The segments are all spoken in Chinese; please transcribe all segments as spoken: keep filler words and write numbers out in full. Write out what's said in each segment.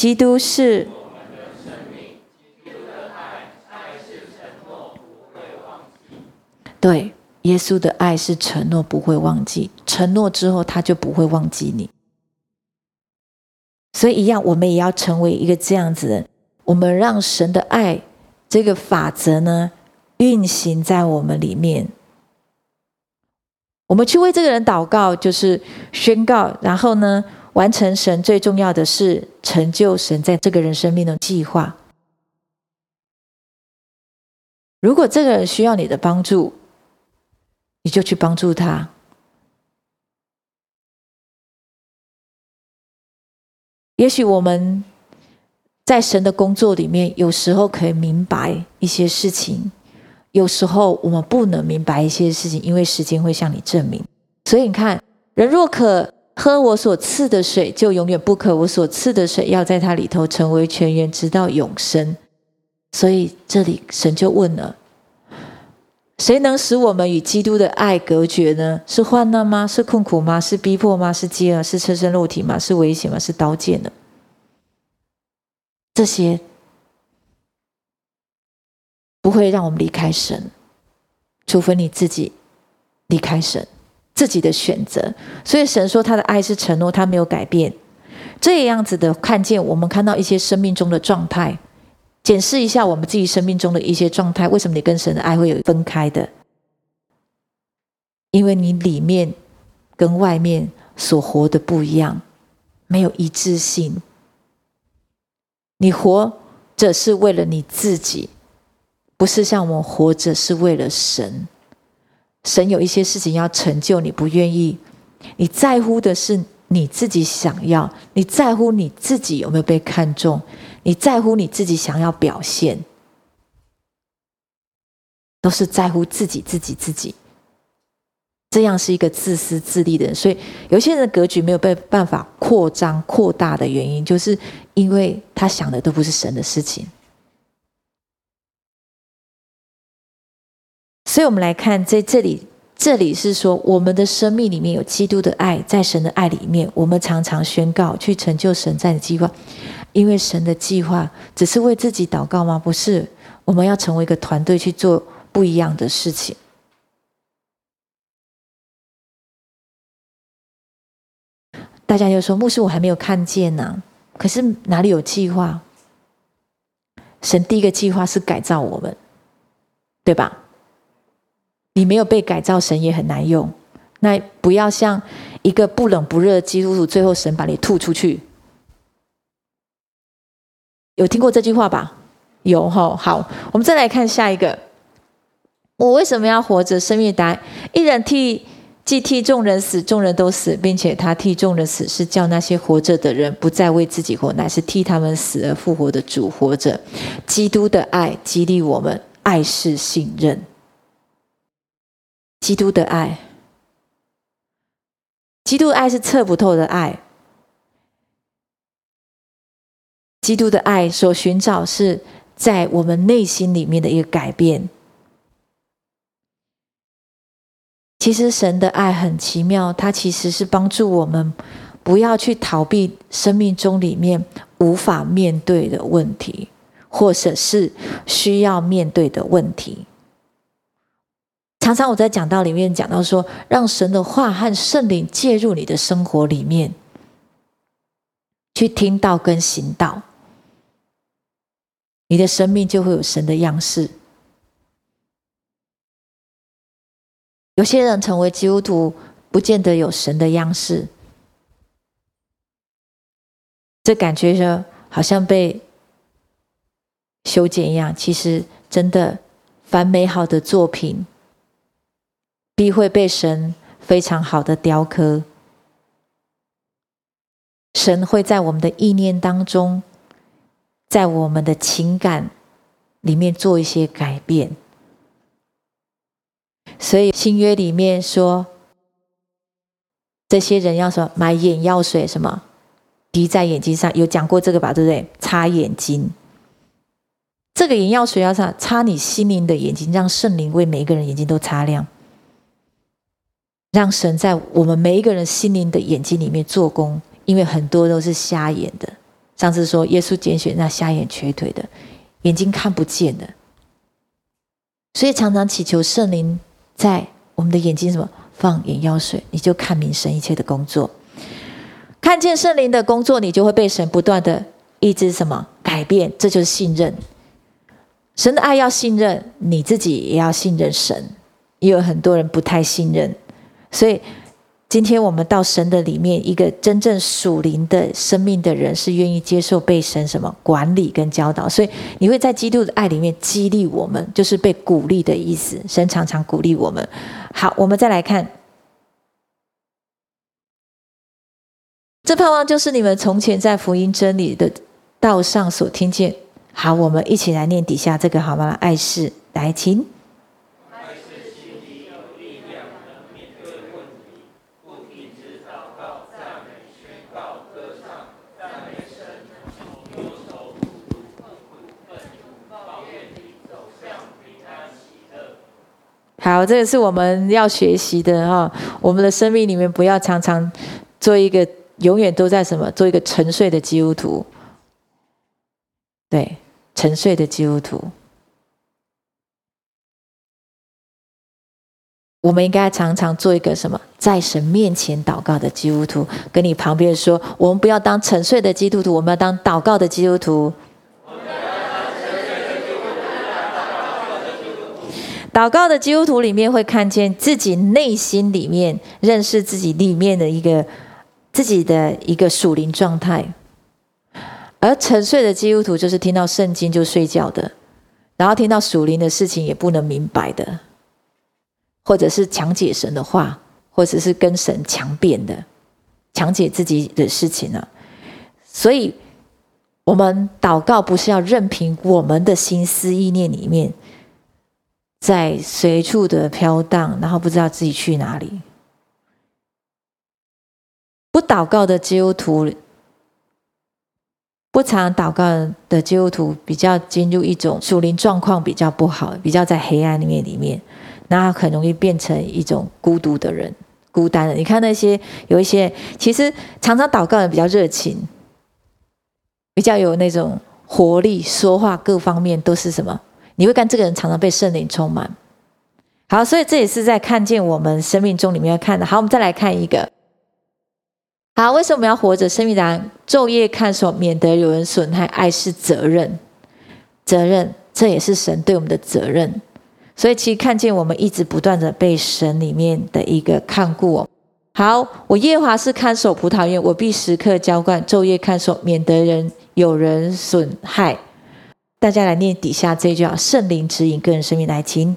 基督是对，耶稣的爱是承诺，不会忘记。承诺之后，他就不会忘记你。所以一样，我们也要成为一个这样子的人。我们让神的爱这个法则呢，运行在我们里面。我们去为这个人祷告，就是宣告，然后呢，完成神最重要的是成就神在这个人生命的计划。如果这个人需要你的帮助，你就去帮助他。也许我们在神的工作里面，有时候可以明白一些事情，有时候我们不能明白一些事情，因为时间会向你证明。所以你看，人若可喝我所赐的水，就永远不渴。我所赐的水要在他里头成为泉源，直到永生。所以这里神就问了，谁能使我们与基督的爱隔绝呢？是患难吗？是困苦吗？是逼迫吗？是饥饿？是赤身肉体吗？是危险吗？是刀剑呢？这些不会让我们离开神，除非你自己离开神，自己的选择。所以神说他的爱是承诺，他没有改变。这样子的看见，我们看到一些生命中的状态，检视一下我们自己生命中的一些状态，为什么你跟神的爱会有分开的？因为你里面跟外面所活的不一样，没有一致性。你活着是为了你自己，不是像我们活着是为了神。神有一些事情要成就，你不愿意，你在乎的是你自己想要，你在乎你自己有没有被看重，你在乎你自己想要表现，都是在乎自己自己自己。这样是一个自私自利的人。所以有些人的格局没有被办法扩张扩大的原因，就是因为他想的都不是神的事情。所以我们来看在这里，这里是说我们的生命里面有基督的爱，在神的爱里面，我们常常宣告去成就神在的计划。因为神的计划只是为自己祷告吗？不是，我们要成为一个团队去做不一样的事情。大家就说，牧师我还没有看见啊，可是哪里有计划？神第一个计划是改造我们，对吧？你没有被改造，神也很难用。那不要像一个不冷不热的基督徒，最后神把你吐出去。有听过这句话吧？有齁。好，我们再来看下一个。我为什么要活着？生命答案：一人替既替众人死，众人都死，并且他替众人死，是叫那些活着的人不再为自己活，乃是替他们死而复活的主活着。基督的爱激励我们，爱是信任。基督的爱，基督的爱是测不透的爱。基督的爱所寻找是在我们内心里面的一个改变。其实神的爱很奇妙，它其实是帮助我们不要去逃避生命中里面无法面对的问题，或者是需要面对的问题。常常我在讲道里面讲到说，让神的话和圣灵介入你的生活里面，去听道跟行道，你的生命就会有神的样式。有些人成为基督徒，不见得有神的样式，这感觉就好像被修剪一样。其实真的，凡美好的作品必会被神非常好的雕刻。神会在我们的意念当中，在我们的情感里面做一些改变。所以新约里面说，这些人要什么？买眼药水，什么滴在眼睛上，有讲过这个吧，对不对？擦眼睛，这个眼药水要擦擦你心灵的眼睛，让圣灵为每一个人眼睛都擦亮，让神在我们每一个人心灵的眼睛里面做工。因为很多都是瞎眼的， 上次说耶稣拣选那瞎眼瘸腿的，眼睛看不见的，所以常常祈求圣灵在我们的眼睛什么放眼药水，你就看明神一切的工作。看见圣灵的工作，你就会被神不断的一直什么改变，这就是信任。神的爱要信任，你自己也要信任神。也有很多人不太信任，所以今天我们到神的里面，一个真正属灵的生命的人是愿意接受被神什么管理跟教导，所以你会在基督的爱里面激励我们，就是被鼓励的意思。神常常鼓励我们。好，我们再来看，这盼望就是你们从前在福音真理的道上所听见。好，我们一起来念底下这个好吗？爱是，来，请。好，这个是我们要学习的哈、哦。我们的生命里面，不要常常做一个永远都在什么，做一个沉睡的基督徒。对，沉睡的基督徒，我们应该常常做一个什么，在神面前祷告的基督徒。跟你旁边说，我们不要当沉睡的基督徒，我们要当祷告的基督徒。祷告的基督徒里面会看见自己内心里面，认识自己里面的一个自己的一个属灵状态。而沉睡的基督徒就是听到圣经就睡觉的，然后听到属灵的事情也不能明白的，或者是强解神的话，或者是跟神强辩的，强解自己的事情啊。所以我们祷告不是要任凭我们的心思意念里面在随处的飘荡，然后不知道自己去哪里。不祷告的基督徒，不常祷告的基督徒，比较进入一种属灵状况比较不好，比较在黑暗里面里面，那很容易变成一种孤独的人，孤单的。你看那些有一些，其实常常祷告的人比较热情，比较有那种活力，说话各方面都是什么？你会看这个人常常被圣灵充满。好，所以这也是在看见我们生命中里面要看的。好，我们再来看一个。好，为什么要活着？生命答案：昼夜看守，免得有人损害。爱是责任，责任，这也是神对我们的责任。所以其实看见我们一直不断的被神里面的一个看顾哦。好，我耶和华是看守葡萄园，我必时刻浇灌，昼夜看守，免得人有人损害。大家来念底下这一句啊，圣灵指引个人生命，来，请。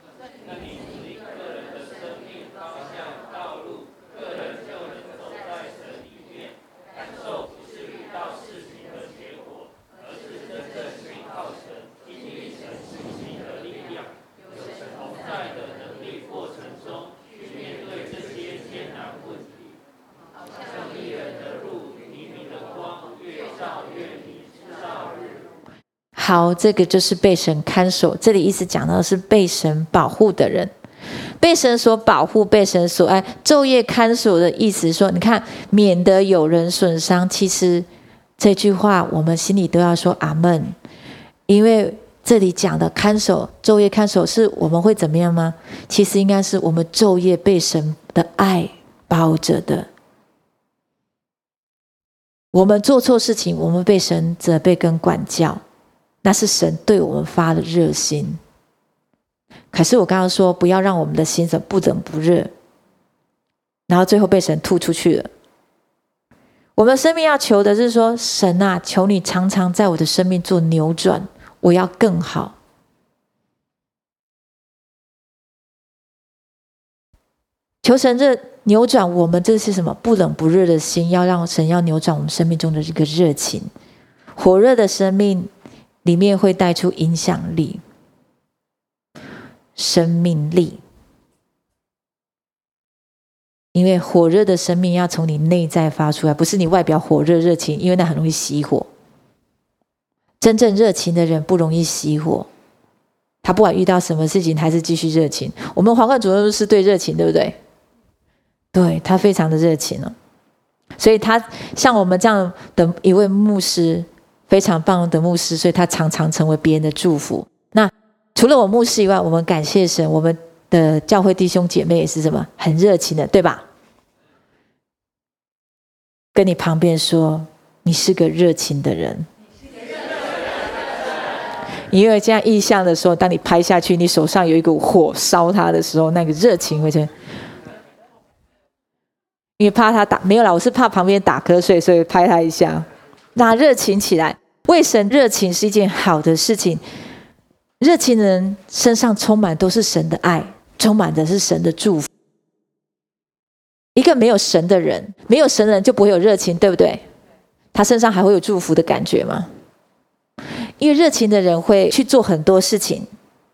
好，这个就是被神看守。这里意思讲到的是被神保护的人，被神所保护，被神所爱。昼夜看守的意思说，你看，免得有人损伤。其实这句话我们心里都要说阿们，因为这里讲的看守，昼夜看守，是我们会怎么样吗？其实应该是我们昼夜被神的爱包着的。我们做错事情，我们被神责备跟管教，那是神对我们发的热心。可是我刚刚说，不要让我们的心不冷不热，然后最后被神吐出去了。我们的生命要求的是说，神啊，求你常常在我的生命做扭转，我要更好。求神这扭转我们，这是什么？不冷不热的心，要让神要扭转我们生命中的这个热情。火热的生命里面会带出影响力、生命力，因为火热的生命要从你内在发出来，不是你外表火热热情，因为那很容易熄火。真正热情的人不容易熄火，他不管遇到什么事情还是继续热情。我们黄冠主任是对热情，对不对？对，他非常的热情了。 所以他像我们这样的一位牧师，非常棒的牧师，所以他常常成为别人的祝福。那除了我牧师以外，我们感谢神，我们的教会弟兄姐妹也是什么很热情的，对吧？跟你旁边说，你是个热情的人。因为这样意象的时候，当你拍下去，你手上有一股火烧它的时候，那个热情会成。因为怕他打没有啦，我是怕旁边打瞌睡，所以拍他一下，让他热情起来。为神热情是一件好的事情，热情的人身上充满都是神的爱，充满的是神的祝福。一个没有神的人，没有神的人就不会有热情，对不对？他身上还会有祝福的感觉吗？因为热情的人会去做很多事情，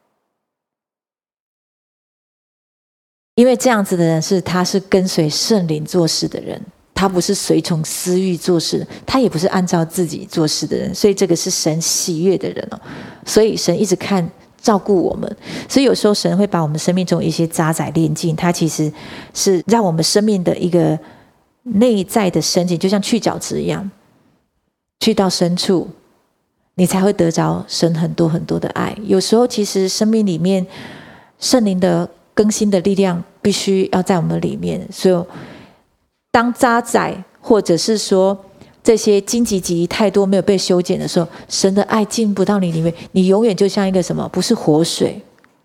因为这样子的人是他是跟随圣灵做事的人，他不是随从私欲做事，他也不是按照自己做事的人，所以这个是神喜悦的人哦。所以神一直看照顾我们，所以有时候神会把我们生命中一些渣滓炼尽，他其实是让我们生命的一个内在的深井，就像去角质一样，去到深处你才会得着神很多很多的爱。有时候其实生命里面圣灵的更新的力量必须要在我们里面，所以当渣滓或者是说这些荆棘棘太多没有被修剪的时候，神的爱进不到你里面，你永远就像一个什么，不是活水，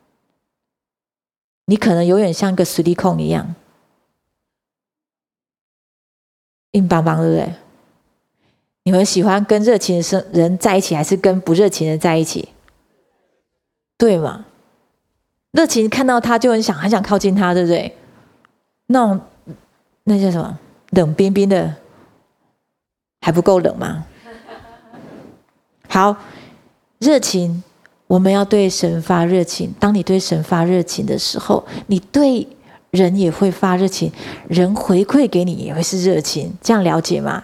你可能永远像一个水力控一样硬邦邦，对不对？你们喜欢跟热情的人在一起，还是跟不热情的人在一起？对吗？热情看到他就很想很想靠近他，对不对？那种那叫什么冷冰冰的还不够冷吗？好，热情我们要对神发热情。当你对神发热情的时候，你对人也会发热情，人回馈给你也会是热情。这样了解吗？